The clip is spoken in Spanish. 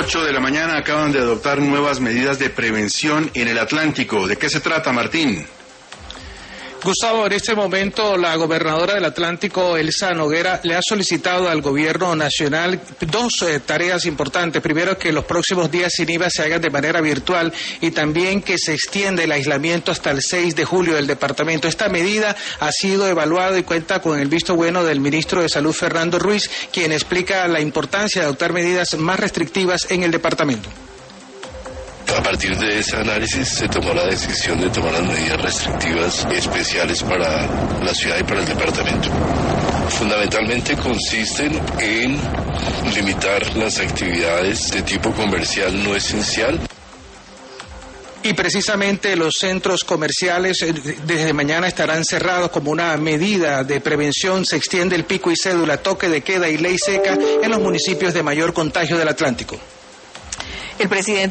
8 de la mañana acaban de adoptar nuevas medidas de prevención en el Atlántico. ¿De qué se trata, Martín? Gustavo, en este momento la gobernadora del Atlántico, Elsa Noguera, le ha solicitado al gobierno nacional dos tareas importantes. Primero, que los próximos días sin IVA se hagan de manera virtual y también que se extienda el aislamiento hasta el 6 de julio del departamento. Esta medida ha sido evaluada y cuenta con el visto bueno del ministro de Salud, Fernando Ruiz, quien explica la importancia de adoptar medidas más restrictivas en el departamento. A partir de ese análisis se tomó la decisión de tomar las medidas restrictivas especiales para la ciudad y para el departamento. Fundamentalmente consisten en limitar las actividades de tipo comercial no esencial. Y precisamente los centros comerciales desde mañana estarán cerrados como una medida de prevención. Se extiende el pico y cédula, toque de queda y ley seca en los municipios de mayor contagio del Atlántico. El presidente